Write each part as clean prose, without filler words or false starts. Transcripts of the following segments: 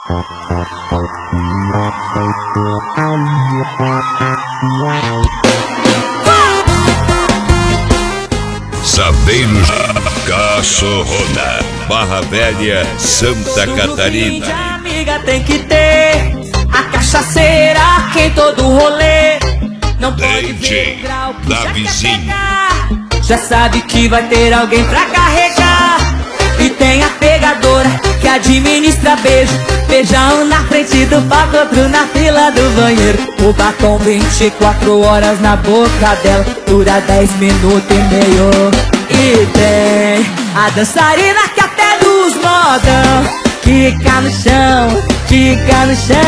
Sabeiros Cachorrona, Barra Velha, Santa Catarina. De amiga tem que ter a cachaceira que em todo rolê. Não pode ver o grau que da já vizinha. quer pegar. Já sabe que vai ter alguém pra carregar. E tem a pegadora que administra beijo. Beijão na frente do palco, outro na fila do banheiro. O batom 24 horas na boca dela, dura 10 minutos e meio. E tem a dançarina que até nos modão fica no chão, fica no chão.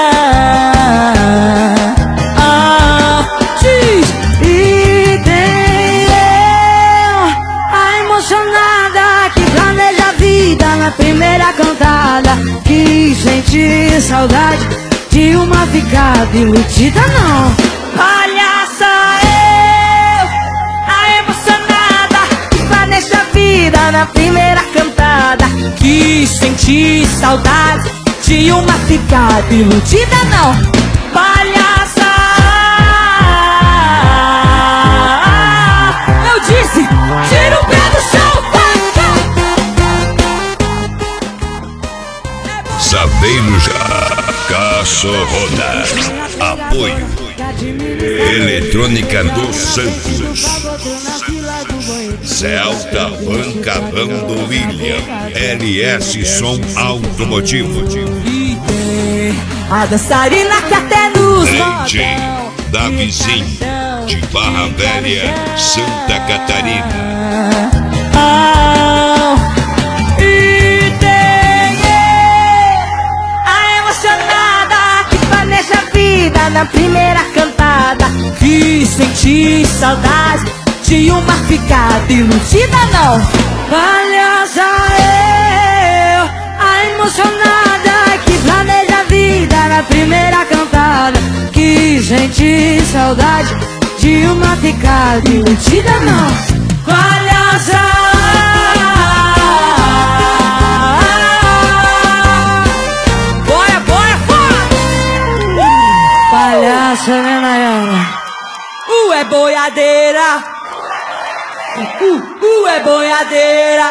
E tem eu, a emocionada que planeja a vida na primeira cantada, que sente saudade de uma ficada iludida não. Palhaça eu, a emocionada que planeja a vida na primeira cantada, que sente saudade de uma ficada iludida não. Palhaça, eu disse, tira o pé do chão. Sabeiros Cachorrona. Apoio Eletrônica dos Santos, Celta Bancabando William, LS Som Automotivo. E tem a dançarina que até nos DJ modão da vizinha de Barra Velha, Santa Catarina. E tem a emocionada que planeja a vida na primeira cantada, que sente saudade de uma ficada iludida não. Palhaça eu, a emocionada que planeja a vida na primeira cantada, que sente saudade de uma ficada iludida não. Palhaça, bora, bora, bora. Palhaça, né, Nayara? É boiadeira. É boiadeira.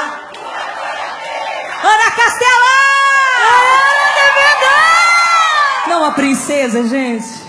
Ana Castela! Não, a princesa, gente.